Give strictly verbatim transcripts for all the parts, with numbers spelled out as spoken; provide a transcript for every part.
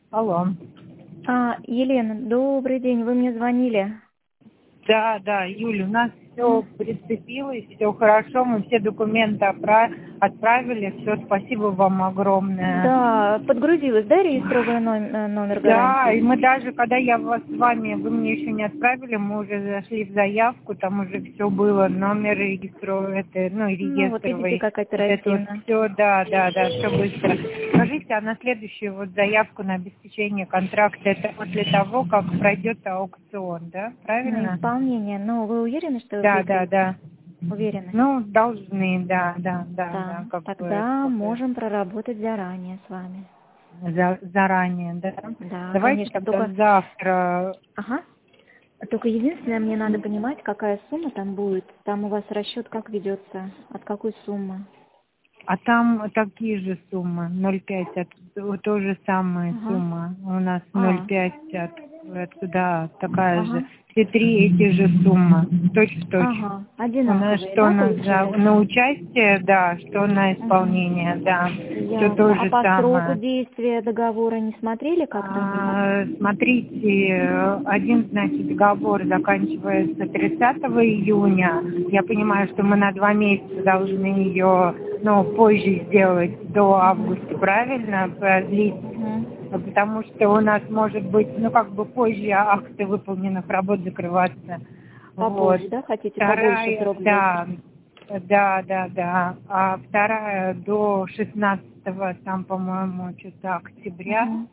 Алло. А, Елена, добрый день, вы мне звонили? Да, да, Юля, у нас все прицепилось, все хорошо, мы все документы опра- отправили, все, спасибо вам огромное. Да, подгрузилась, да, реестровый номер, номер Да, и гарантии? мы даже, когда я вас с вами, вы мне еще не отправили, мы уже зашли в заявку, там уже все было, номер регистровый, это, ну, и Ну, вот видите, реестровый, как вот это вот оперативно. все, да, да, да, все быстро. Скажите, а на следующую вот заявку на обеспечение контракта, это после того, как пройдет аукцион, да, На правильно? исполнение. Ну, вы уверены, что вы Да, да, выиграете? да. Уверены? Ну, должны, да, да, да, Да, да, как бы тогда такое можем проработать заранее с вами. за- заранее, да. Да, Давайте конечно, тогда только... завтра. Ага. Только единственное, мне надо понимать, какая сумма там будет. Там у вас расчет как ведется, от какой суммы. А там такие же суммы, ноль пять, от, то же самая Ага. сумма. У нас ноль А, пять от, отсюда такая же. ага. Все три эти же суммы, точь в точь. Ага. У нас Одинаковые, что да, на, за, на получается? участие, да, что на Угу. исполнение, да. Все то Ясно. А же по сроку самое. действия договора не смотрели, как там будет? А, Смотрите, э, один, значит, договор заканчивается тридцатого июня. Я понимаю, что мы на два месяца должны ее, ну, позже сделать, до Угу. августа, правильно, продлить? Угу. Потому что у нас может быть, ну, как бы позже акты выполненных работ закрываться. Вот. Попозже, да, хотите побольше Вторая, срок взять? да, да, да, да. А вторая до шестнадцатого, там, по-моему, что-то октября. Угу.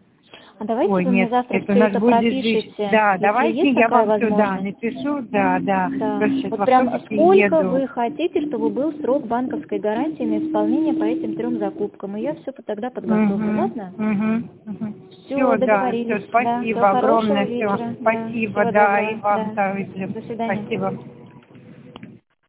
А давайте Ой, вы мне нет, завтра это у все нас это будет жизнь. пропишите, Да, если давайте есть я такая вам сюда возможность. напишу, да, да. Да. Просто сейчас в Вот прям автобусе сколько еду. вы хотите, чтобы был срок банковской гарантии на исполнение по этим трем закупкам. И я все тогда подготовлю, Угу, ладно? угу, угу. Все, Все, да, все, договорились. Да, всего спасибо хорошего огромное, все. вечера. Да, Спасибо, всего да, и доброго. вам Да. также. До свидания. Спасибо.